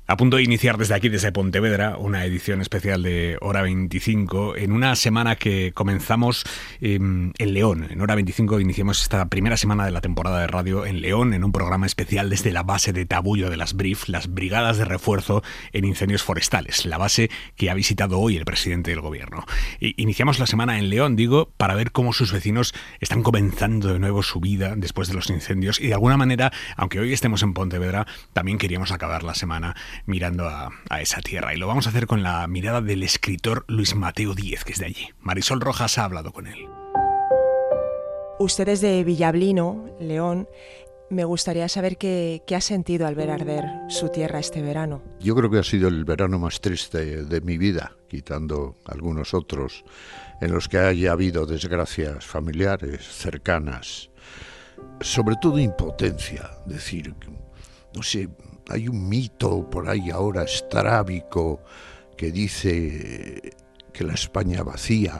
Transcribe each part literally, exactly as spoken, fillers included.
A punto de iniciar desde aquí, desde Pontevedra, una edición especial de Hora veinticinco, en una semana que comenzamos eh, en León. En Hora veinticinco iniciamos esta primera semana de la temporada de radio en León, en un programa especial desde la base de Tabullo de las B R I F, las Brigadas de Refuerzo en Incendios Forestales, la base que ha visitado hoy el presidente del gobierno. Y iniciamos la semana en León, digo, para ver cómo sus vecinos están comenzando de nuevo su vida después de los incendios y de alguna manera, aunque hoy estemos en Pontevedra, también queríamos acabar la semana mirando a, a esa tierra. Y lo vamos a hacer con la mirada del escritor Luis Mateo Díez, que es de allí. Marisol Rojas ha hablado con él. Usted es de Villablino, León. Me gustaría saber qué, qué ha sentido al ver arder su tierra este verano. Yo creo que ha sido el verano más triste de mi vida, quitando algunos otros, en los que haya habido desgracias familiares, cercanas, sobre todo impotencia. Decir, no sé, hay un mito por ahí ahora estrábico que dice que la España vacía,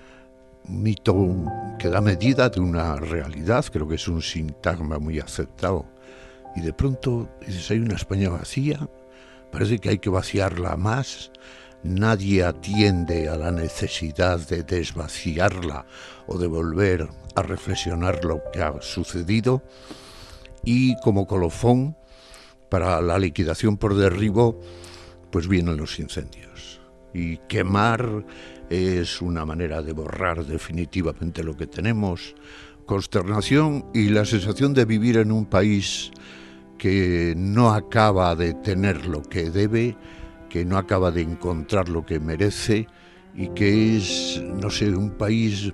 un mito que da medida de una realidad, creo que es un sintagma muy aceptado. Y de pronto dices, hay una España vacía, parece que hay que vaciarla más, nadie atiende a la necesidad de desvaciarla o de volver a reflexionar lo que ha sucedido, y como colofón para la liquidación por derribo, pues vienen los incendios. Y quemar es una manera de borrar definitivamente lo que tenemos. Consternación y la sensación de vivir en un país que no acaba de tener lo que debe, que no acaba de encontrar lo que merece y que es, no sé, un país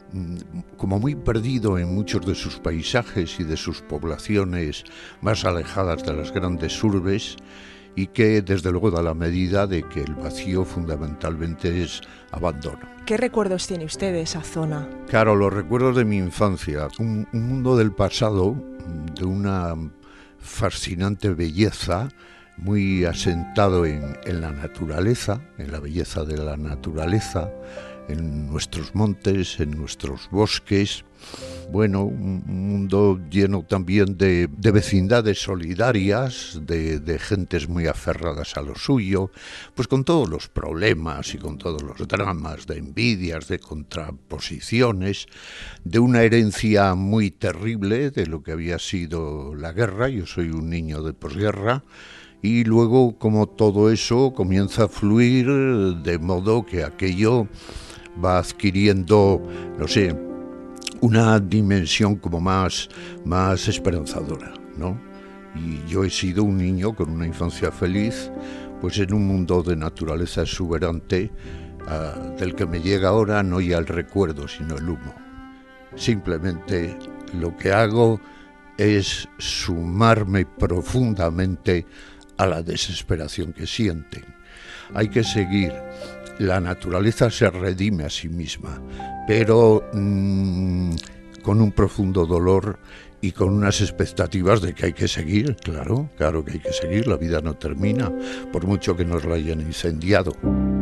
como muy perdido en muchos de sus paisajes y de sus poblaciones más alejadas de las grandes urbes, y que desde luego da la medida de que el vacío fundamentalmente es abandono. ¿Qué recuerdos tiene usted de esa zona? Claro, los recuerdos de mi infancia, un, un mundo del pasado de una fascinante belleza, muy asentado en, en la naturaleza, en la belleza de la naturaleza, en nuestros montes, en nuestros bosques. Bueno, un mundo lleno también de, de vecindades solidarias, de, de gentes muy aferradas a lo suyo, pues con todos los problemas y con todos los dramas, de envidias, de contraposiciones, de una herencia muy terrible de lo que había sido la guerra. Yo soy un niño de posguerra. Y luego, como todo eso comienza a fluir, de modo que aquello va adquiriendo, no sé, una dimensión como más, más esperanzadora, ¿no? Y yo he sido un niño con una infancia feliz, pues en un mundo de naturaleza exuberante, uh, del que me llega ahora no ya el recuerdo, sino el humo. Simplemente lo que hago es sumarme profundamente a la desesperación que sienten. Hay que seguir. La naturaleza se redime a sí misma, pero mmm, con un profundo dolor y con unas expectativas de que hay que seguir, claro, claro que hay que seguir, la vida no termina, por mucho que nos la hayan incendiado.